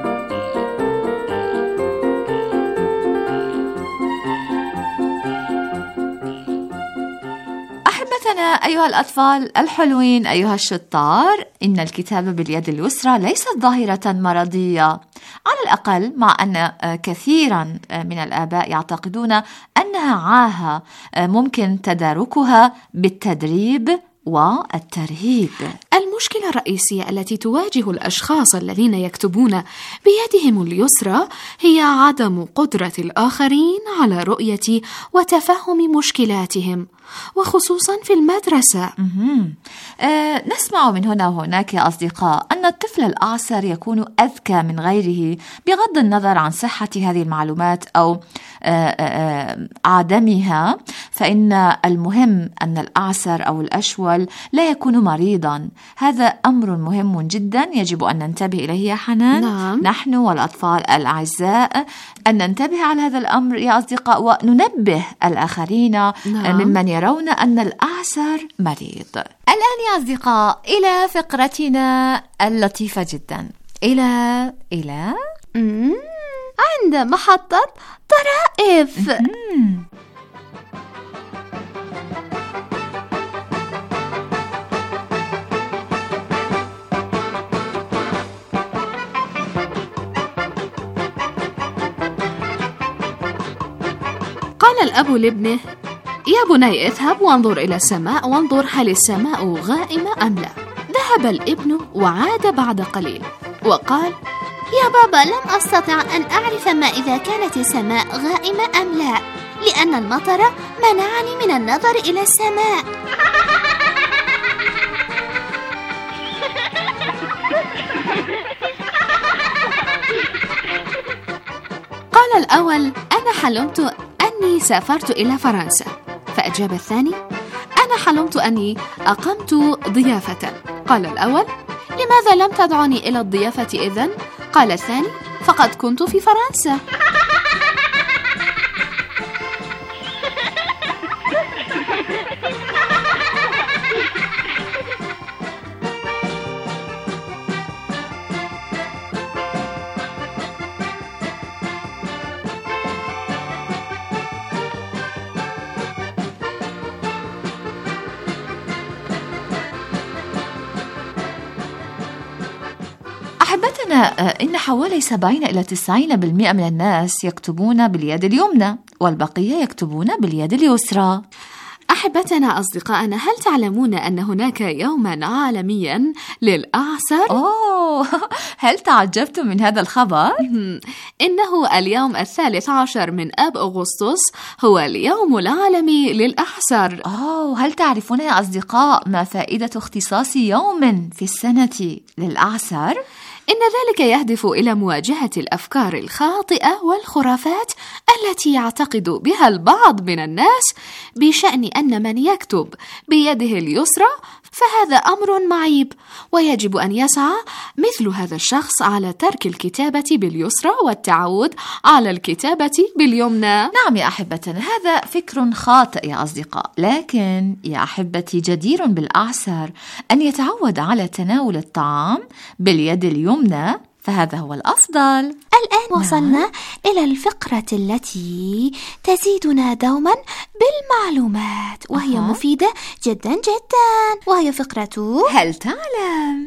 أحبتنا أيها الأطفال الحلوين، أيها الشطار، إن الكتابة باليد اليسرى ليست ظاهرة مرضية، على الأقل مع أن كثيرا من الآباء يعتقدون أنها عاهة ممكن تداركها بالتدريب والترهيب. المشكلة الرئيسية التي تواجه الأشخاص الذين يكتبون بيدهم اليسرى هي عدم قدرة الآخرين على رؤية وتفهم مشكلاتهم، وخصوصا في المدرسة. أه نسمع من هنا وهناك يا أصدقاء أن الطفل الأعسر يكون أذكى من غيره بغض النظر عن صحة هذه المعلومات أو أه أه عدمها، فإن المهم أن الأعسر أو الأشول لا يكون مريضا. هذا أمر مهم جدا يجب أن ننتبه إليه يا حنان. نعم. نحن والأطفال الأعزاء أن ننتبه على هذا الأمر يا أصدقاء، وننبه الآخرين نعم. ممن يرون أن الأعسر مريض. الآن يا أصدقاء إلى فقرتنا اللطيفة جدا، إلى إلى عند محطة طرائف. قال الأب لابنه: يا بني اذهب وانظر إلى السماء وانظر هل السماء غائمة أم لا. ذهب الابن وعاد بعد قليل وقال: يا بابا، لم أستطع أن أعرف ما إذا كانت السماء غائمة أم لا، لأن المطر منعني من النظر إلى السماء. قال الأول: أنا حلمت أني سافرت إلى فرنسا. فأجاب الثاني: أنا حلمت أني أقمت ضيافة. قال الأول: لماذا لم تدعني إلى الضيافة إذن؟ قال الثاني: فقد كنت في فرنسا. أحبتنا، إن حوالي سبعين إلى تسعين بالمئة من الناس يكتبون باليد اليمنى والبقية يكتبون باليد اليسرى. أحبتنا أصدقائنا، هل تعلمون أن هناك يوما عالميا للأعسر؟ أوه، هل تعجبتم من هذا الخبر؟ إنه اليوم الثالث عشر من آب أغسطس هو اليوم العالمي للأعسر. أوه، هل تعرفون يا أصدقاء ما فائدة اختصاص يوم في السنة للأعسر؟ إن ذلك يهدف إلى مواجهة الأفكار الخاطئة والخرافات التي يعتقد بها البعض من الناس بشأن أن من يكتب بيده اليسرى فهذا أمر معيب، ويجب أن يسعى مثل هذا الشخص على ترك الكتابة باليسرى والتعود على الكتابة باليمنى. نعم يا أحبتنا، هذا فكر خاطئ يا أصدقاء، لكن يا أحبتي جدير بالأعسر أن يتعود على تناول الطعام باليد اليمنى، فهذا هو الأفضل. الآن وصلنا إلى الفقرة التي تزيدنا دوما بالمعلومات، وهي أه. مفيدة جدا جدا، وهي فقرة هل تعلم؟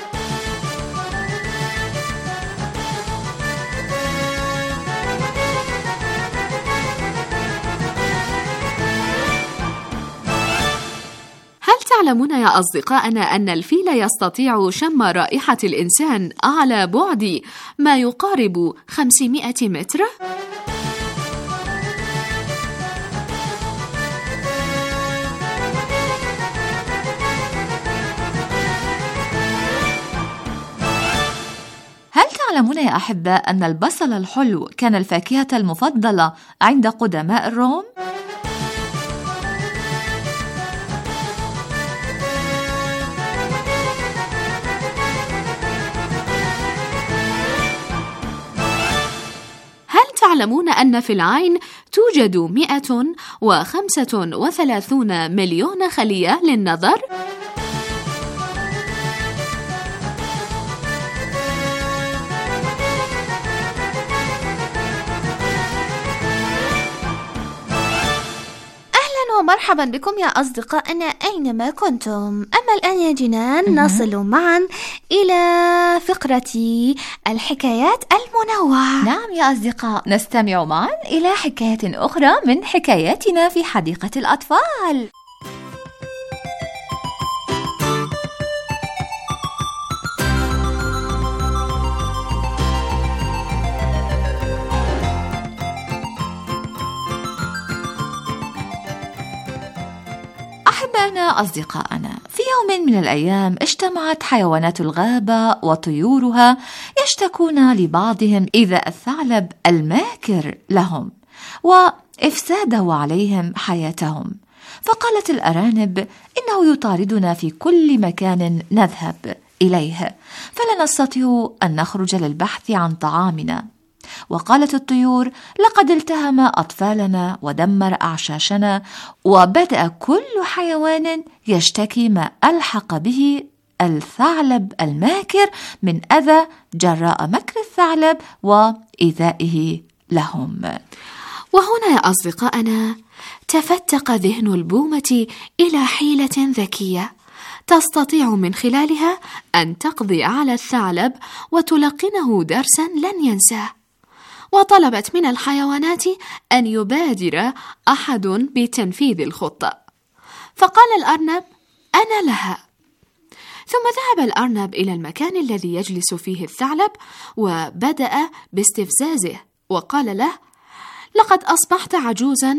هل تعلمون يا أصدقائنا أن الفيل يستطيع شم رائحة الإنسان على بعد ما يقارب خمسمائة متر؟ هل تعلمون يا أحباء أن البصل الحلو كان الفاكهة المفضلة عند قدماء الروم؟ تعلمون أن في العين توجد مئة وخمسة وثلاثون مليون خلية للنظر؟ ومرحبا بكم يا أصدقائنا أينما كنتم. أما الآن يا جنان نصل معا إلى فقرة الحكايات المنوعة. نعم يا أصدقاء، نستمع معا إلى حكاية أخرى من حكاياتنا في حديقة الأطفال. أصدقائنا، في يوم من الأيام اجتمعت حيوانات الغابة وطيورها يشتكون لبعضهم إيذاء الثعلب الماكر لهم وإفساده عليهم حياتهم. فقالت الأرانب: إنه يطاردنا في كل مكان نذهب إليه، فلا نستطيع أن نخرج للبحث عن طعامنا. وقالت الطيور: لقد التهم أطفالنا ودمر أعشاشنا، وبدأ كل حيوان يشتكي ما ألحق به الثعلب الماكر من أذى جراء مكر الثعلب وإيذائه لهم. وهنا يا أصدقائنا تفتق ذهن البومة إلى حيلة ذكية تستطيع من خلالها أن تقضي على الثعلب وتلقنه درسا لن ينساه. وطلبت من الحيوانات أن يبادر أحد بتنفيذ الخطة، فقال الأرنب: أنا لها. ثم ذهب الأرنب إلى المكان الذي يجلس فيه الثعلب وبدأ باستفزازه، وقال له: لقد أصبحت عجوزا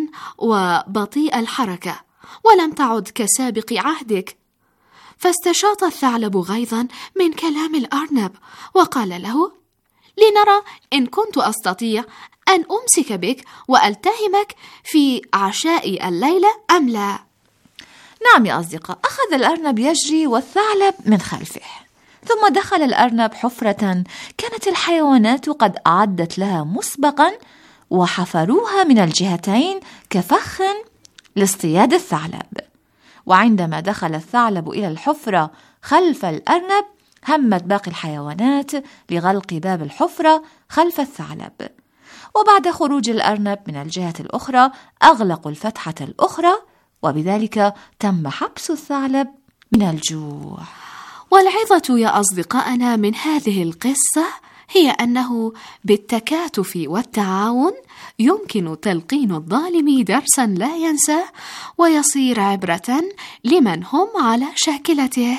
وبطيء الحركة ولم تعد كسابق عهدك. فاستشاط الثعلب غيظا من كلام الأرنب وقال له: لنرى إن كنت أستطيع أن أمسك بك وألتهمك في عشاء الليلة أم لا. نعم يا أصدقاء، أخذ الأرنب يجري والثعلب من خلفه، ثم دخل الأرنب حفرة كانت الحيوانات قد أعدت لها مسبقا وحفروها من الجهتين كفخ لاصطياد الثعلب. وعندما دخل الثعلب إلى الحفرة خلف الأرنب همت باقي الحيوانات لغلق باب الحفرة خلف الثعلب، وبعد خروج الأرنب من الجهة الأخرى أغلقوا الفتحة الأخرى، وبذلك تم حبس الثعلب من الجوع. والعظة يا أصدقائنا من هذه القصة هي أنه بالتكاتف والتعاون يمكن تلقين الظالم درسا لا ينساه ويصير عبرة لمن هم على شاكلته.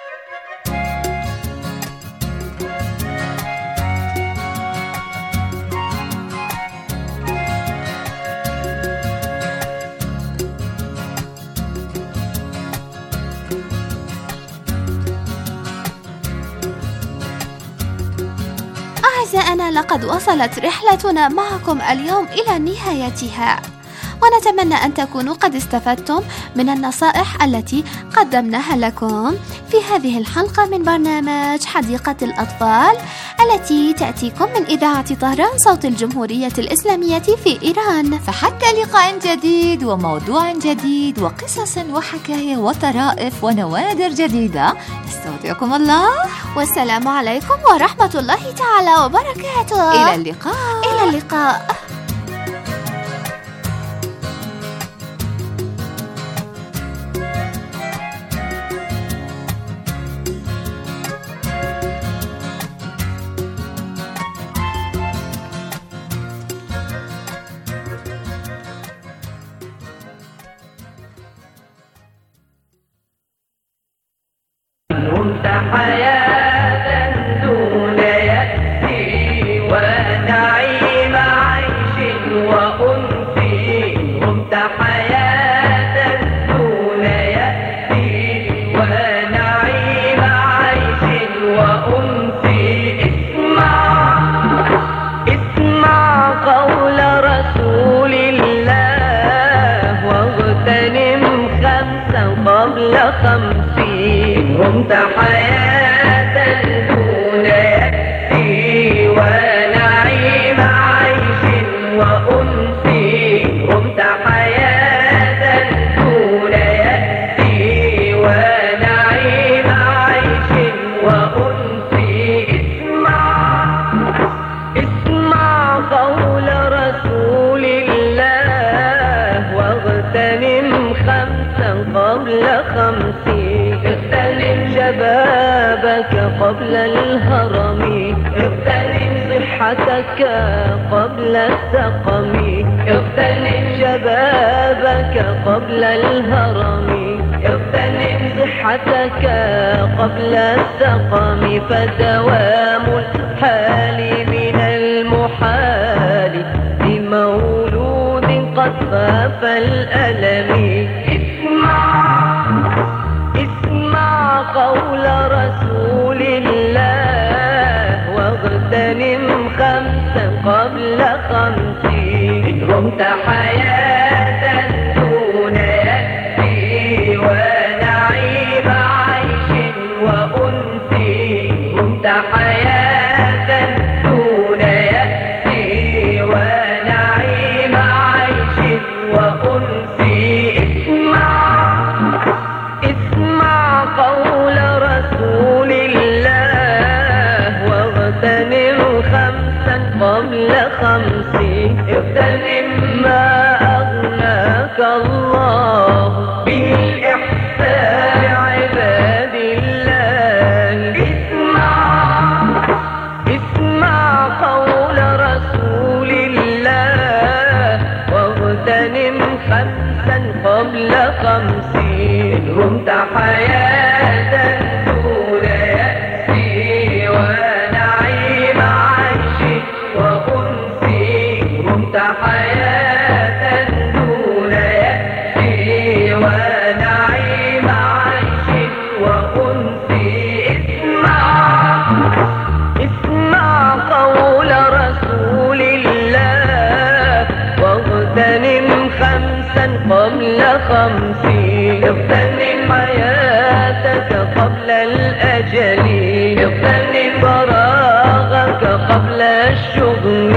أعزائنا، لقد وصلت رحلتنا معكم اليوم إلى نهايتها، ونتمنى أن تكونوا قد استفدتم من النصائح التي قدمناها لكم في هذه الحلقة من برنامج حديقة الأطفال التي تأتيكم من إذاعة طهران صوت الجمهورية الإسلامية في إيران. فحتى لقاء جديد وموضوع جديد وقصص وحكاية وطرائف ونوادر جديدة، نستودعكم الله، والسلام عليكم ورحمة الله تعالى وبركاته. إلى اللقاء. إلى اللقاء. كنت حياة دون يأتي ونعيم عيش وأنس، كنت حياة دون يأتي ونعيم عيش وأنس. اسمع اسمع قول رسول الله واغتنم خمسا قبل خمسين. كنت حياة دون يأتي ونعيم عيش وأنس، كنت حياة دون يأتي ونعيم عيش وأنس. اسمع اسمع قول رسول الله واغتنم خمسا قبل خمسين. اغتنم شبابك قبل الهرم، اغتنم صحتك قبل السقم، اغتنم شبابك قبل الهرم، اغتنم صحتك قبل السقم. فدوام الحال من المحال لمولود قد خاف الألم. اسمع واغتنم خمسا قبل خمسين. رمت حياة دون يأسي ونعيم عيش وأنسي. رمت حياة دون يأسي ونعيم عيش وأنسي. اسمع اسمع قول رسول الله واغتنم خمسا قبل خمسين. اغتنم ما أغناك الله بالإحسان عباد الله. اسمع اسمع قول رسول الله واغتنم خمسا قبل خمسين. رمت حياة دون يأسي ونعيم عيش وأنسي. رمت حياة دون يأسي ونعيم عيش وأنسي. اسمع اسمع قول رسول الله واغتنم خمسا قبل خمسين. اغتنم حياتك قبل الأجل. اغتنم فراغك قبل الشغل.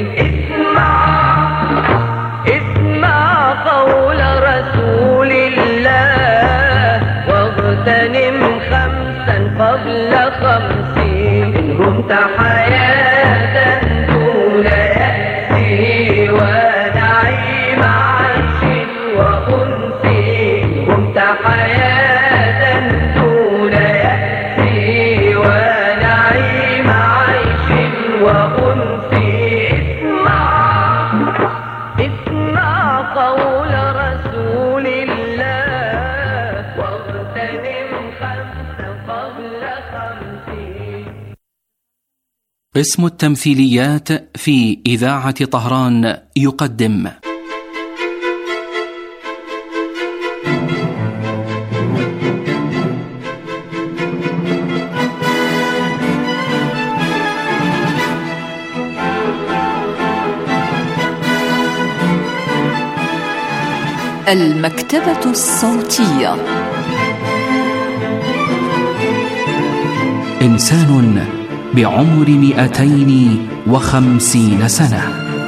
اسمع اسمع قول رسول الله واغتنم خمسا قبل خمسين. رمت حياة دون يأسي ونعيم عيش وأنسي. رمت حياة دون يأسي ونعيم عيش وأنسي. اسمع اسمع قول رسول الله واغتنم خمسا قبل خمسين. قسم التمثيليات في إذاعة طهران يقدم المكتبة الصوتية. إنسان بعمر مئتين وخمسين سنة.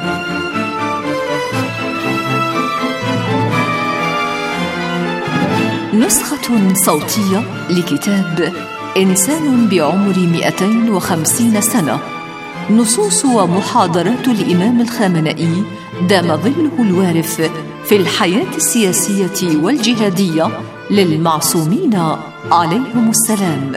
نسخة صوتية لكتاب إنسان بعمر مئتين وخمسين سنة. نصوص ومحاضرات الإمام الخامنئي دام ظله الوارف في الحياة السياسية والجهادية للمعصومين عليهم السلام.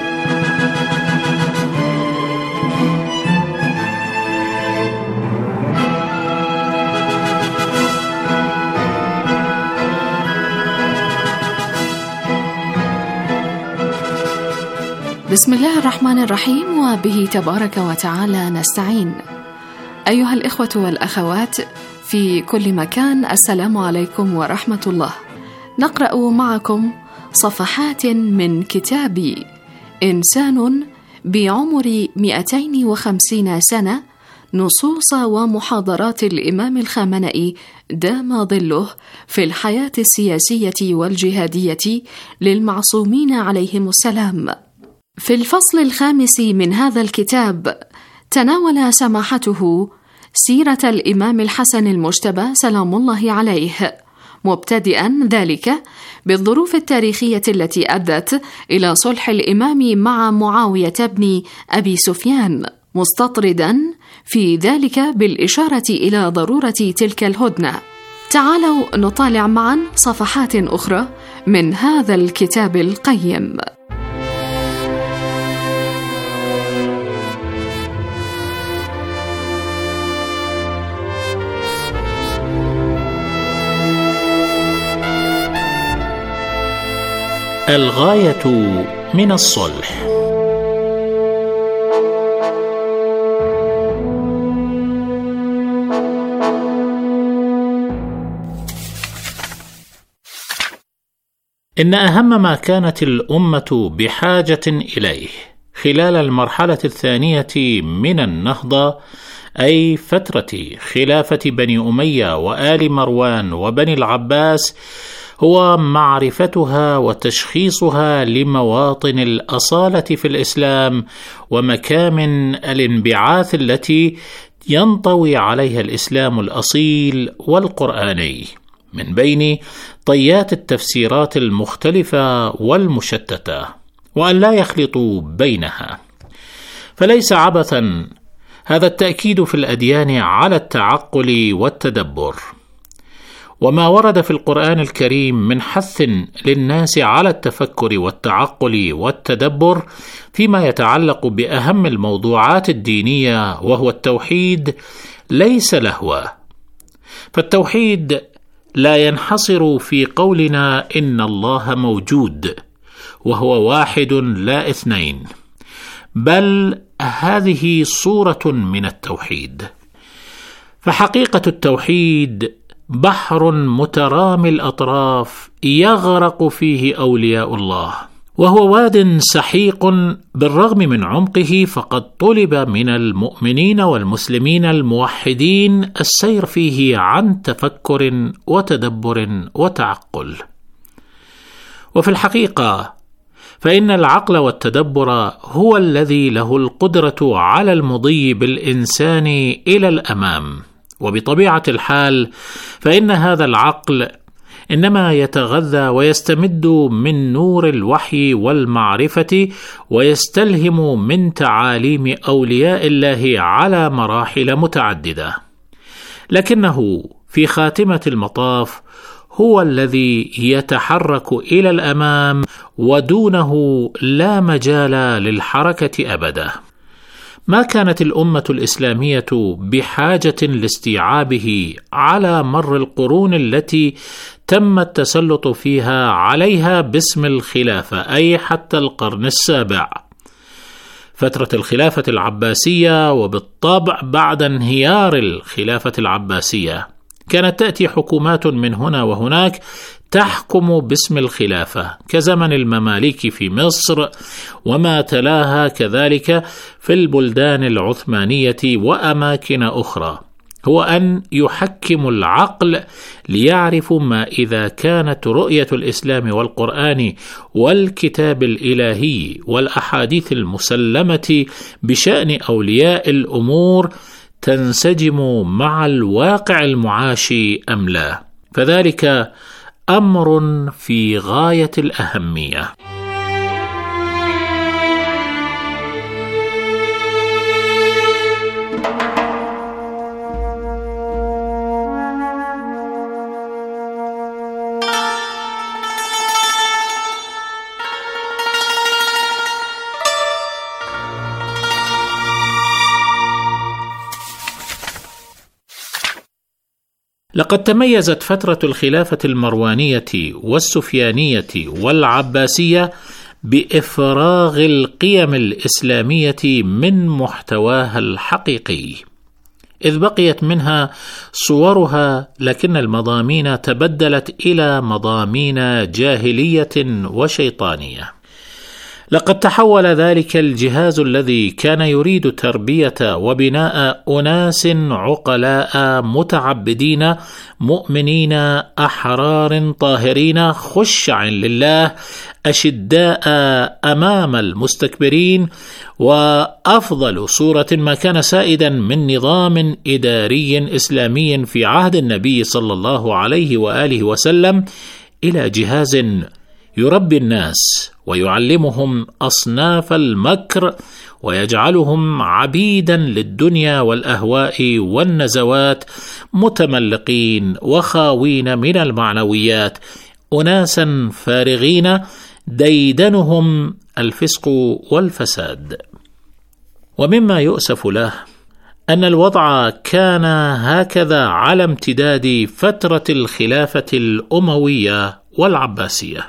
بسم الله الرحمن الرحيم، وبه تبارك وتعالى نستعين. أيها الإخوة والأخوات في كل مكان، السلام عليكم ورحمة الله. نقرأ معكم صفحات من كتاب إنسان بعمر مئتين وخمسين سنة، نصوص ومحاضرات الإمام الخامنئي دام ظله في الحياة السياسية والجهادية للمعصومين عليهم السلام. في الفصل الخامس من هذا الكتاب تناول سماحته سيرة الإمام الحسن المجتبى سلام الله عليه، مبتدئا ذلك بالظروف التاريخية التي أدت إلى صلح الإمام مع معاوية بن أبي سفيان، مستطردا في ذلك بالإشارة إلى ضرورة تلك الهدنة. تعالوا نطالع معا صفحات أخرى من هذا الكتاب القيم. الغاية من الصلح. إن أهم ما كانت الأمة بحاجة إليه خلال المرحلة الثانية من النهضة، أي فترة خلافة بني أمية وآل مروان وبني العباس، هو معرفتها وتشخيصها لمواطن الأصالة في الإسلام ومكامن الانبعاث التي ينطوي عليها الإسلام الأصيل والقرآني من بين طيات التفسيرات المختلفة والمشتتة، وأن لا يخلطوا بينها. فليس عبثا هذا التأكيد في الأديان على التعقل والتدبر، وما ورد في القرآن الكريم من حث للناس على التفكر والتعقل والتدبر فيما يتعلق بأهم الموضوعات الدينية وهو التوحيد ليس لهوا. فالتوحيد لا ينحصر في قولنا إن الله موجود وهو واحد لا اثنين، بل هذه صورة من التوحيد. فحقيقة التوحيد بحر مترامي الأطراف يغرق فيه أولياء الله، وهو واد سحيق بالرغم من عمقه، فقد طلب من المؤمنين والمسلمين الموحدين السير فيه عن تفكر وتدبر وتعقل. وفي الحقيقة فإن العقل والتدبر هو الذي له القدرة على المضي بالإنسان إلى الأمام، وبطبيعة الحال فإن هذا العقل إنما يتغذى ويستمد من نور الوحي والمعرفة، ويستلهم من تعاليم أولياء الله على مراحل متعددة، لكنه في خاتمة المطاف هو الذي يتحرك إلى الأمام، ودونه لا مجال للحركة أبدا. ما كانت الأمة الإسلامية بحاجة لاستيعابه على مر القرون التي تم التسلط فيها عليها باسم الخلافة، أي حتى القرن السابع. فترة الخلافة العباسية، وبالطبع بعد انهيار الخلافة العباسية، كانت تأتي حكومات من هنا وهناك تحكم باسم الخلافة، كزمن المماليك في مصر، وما تلاها كذلك في البلدان العثمانية وأماكن أخرى، هو أن يحكم العقل ليعرف ما إذا كانت رؤية الإسلام والقرآن والكتاب الإلهي والأحاديث المسلمة بشأن أولياء الأمور تنسجم مع الواقع المعاشي أم لا. فذلك أمر في غاية الأهمية. لقد تميزت فترة الخلافة المروانية والسفيانية والعباسية بإفراغ القيم الإسلامية من محتواها الحقيقي، إذ بقيت منها صورها، لكن المضامين تبدلت إلى مضامين جاهلية وشيطانية. لقد تحول ذلك الجهاز الذي كان يريد تربية وبناء أناس عقلاء متعبدين مؤمنين أحرار طاهرين خشع لله أشداء أمام المستكبرين، وأفضل صورة ما كان سائدا من نظام إداري إسلامي في عهد النبي صلى الله عليه وآله وسلم، إلى جهاز يربي الناس ويعلمهم أصناف المكر ويجعلهم عبيدا للدنيا والأهواء والنزوات، متملقين وخاوين من المعنويات، أناسا فارغين ديدنهم الفسق والفساد. ومما يؤسف له أن الوضع كان هكذا على امتداد فترة الخلافة الأموية والعباسية.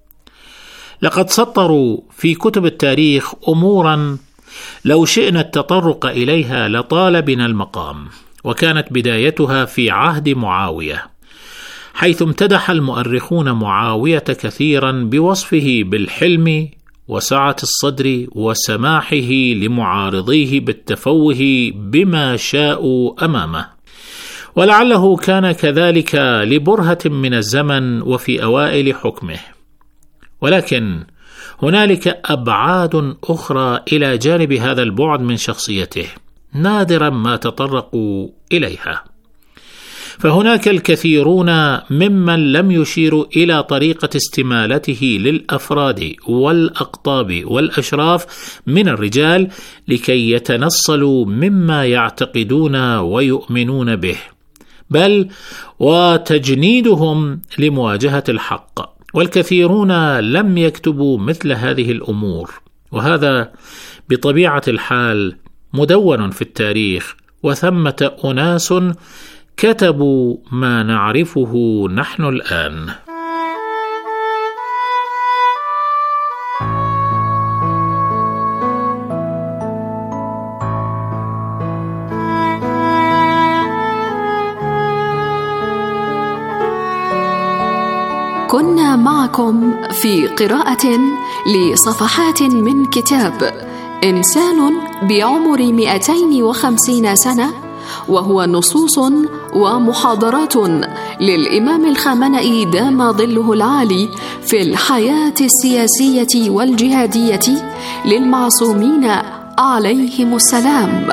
لقد سطروا في كتب التاريخ أمورا لو شئنا التطرق إليها لطال بنا المقام، وكانت بدايتها في عهد معاوية، حيث امتدح المؤرخون معاوية كثيرا بوصفه بالحلم وسعة الصدر وسماحه لمعارضيه بالتفوه بما شاءوا أمامه. ولعله كان كذلك لبرهة من الزمن وفي أوائل حكمه. ولكن هنالك أبعاد أخرى إلى جانب هذا البعد من شخصيته، نادرا ما تطرقوا إليها. فهناك الكثيرون ممن لم يشيروا إلى طريقة استمالته للأفراد والأقطاب والأشراف من الرجال لكي يتنصلوا مما يعتقدون ويؤمنون به، بل وتجنيدهم لمواجهة الحق. والكثيرون لم يكتبوا مثل هذه الأمور، وهذا بطبيعة الحال مدون في التاريخ، وثمة أناس كتبوا ما نعرفه نحن الآن. كنا معكم في قراءة لصفحات من كتاب إنسان بعمر مئتين وخمسين سنة، وهو نصوص ومحاضرات للإمام الخامنئي دام ظله العالي في الحياة السياسية والجهادية للمعصومين عليهم السلام.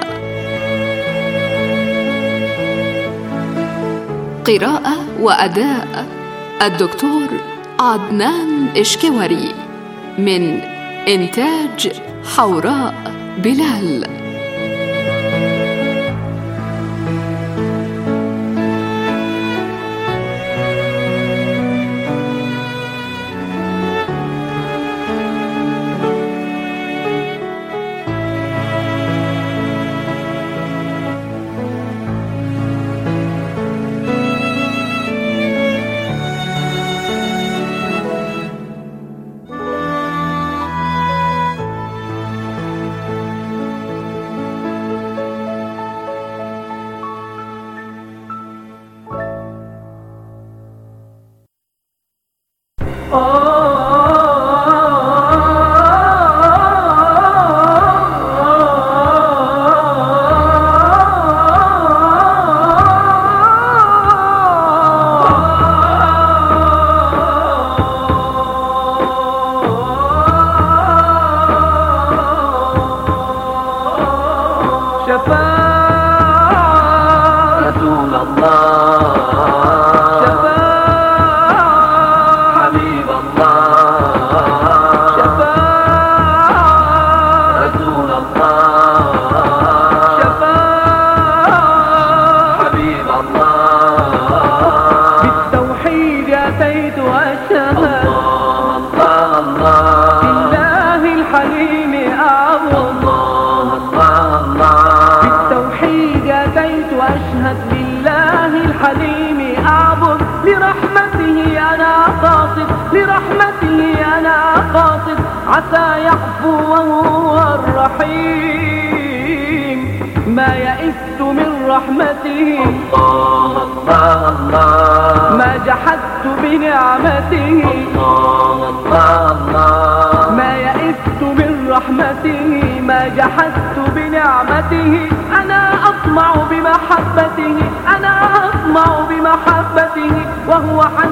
قراءة وأداء الدكتور عدنان إشكوري، من إنتاج حوراء بلال. عسى يعفو وهو الرحيم، ما يئست من رحمته، الله الله الله، ما جحدت بنعمته، الله الله الله، ما يئست من رحمته، ما جحدت بنعمته، أنا أطمع بمحبته، أنا أطمع بمحبته، وهو